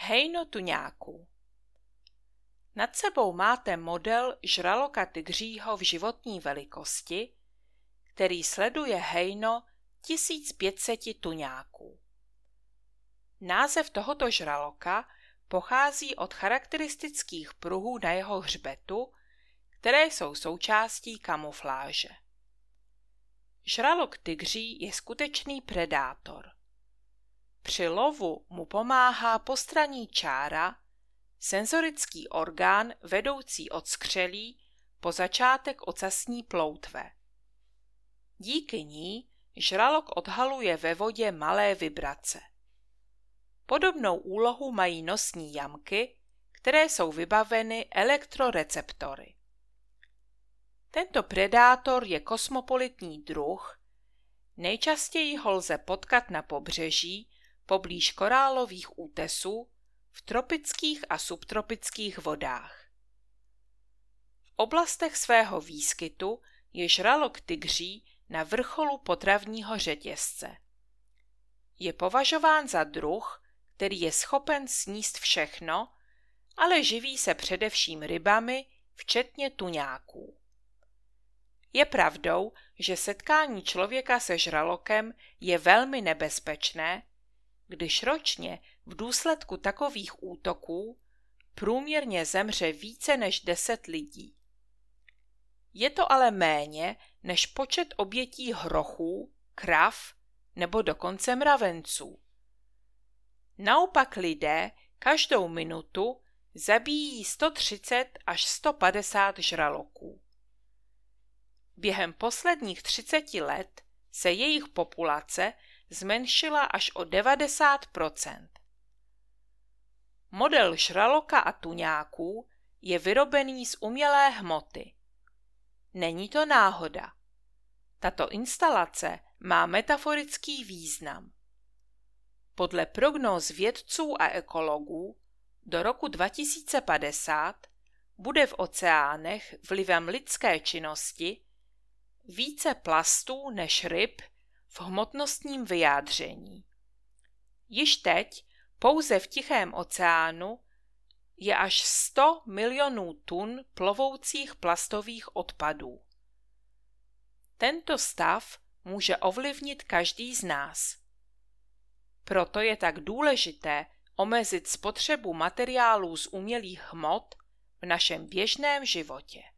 Hejno tuňáků. Nad sebou máte model žraloka tygřího v životní velikosti, který sleduje hejno 1500 tuňáků. Název tohoto žraloka pochází od charakteristických pruhů na jeho hřbetu, které jsou součástí kamufláže. Žralok tygří je skutečný predátor. Při lovu mu pomáhá postranní čára, senzorický orgán vedoucí od skřelí po začátek ocasní ploutve. Díky ní žralok odhaluje ve vodě malé vibrace. Podobnou úlohu mají nosní jamky, které jsou vybaveny elektroreceptory. Tento predátor je kosmopolitní druh, nejčastěji ho lze potkat na pobřeží poblíž korálových útesů v tropických a subtropických vodách. V oblastech svého výskytu je žralok tygří na vrcholu potravního řetězce. Je považován za druh, který je schopen sníst všechno, ale živí se především rybami, včetně tuňáků. Je pravdou, že setkání člověka se žralokem je velmi nebezpečné, když ročně v důsledku takových útoků průměrně zemře více než 10 lidí. Je to ale méně než počet obětí hrochů, krav nebo dokonce mravenců. Naopak lidé každou minutu zabíjí 130 až 150 žraloků. Během posledních 30 let se jejich populace zmenšila až o 90%. Model žraloka a tuňáků je vyrobený z umělé hmoty. Není to náhoda. Tato instalace má metaforický význam. Podle prognóz vědců a ekologů do roku 2050 bude v oceánech vlivem lidské činnosti více plastů než ryb v hmotnostním vyjádření. Již teď pouze v Tichém oceánu je až 100 milionů tun plovoucích plastových odpadů. Tento stav může ovlivnit každý z nás. Proto je tak důležité omezit spotřebu materiálů z umělých hmot v našem běžném životě.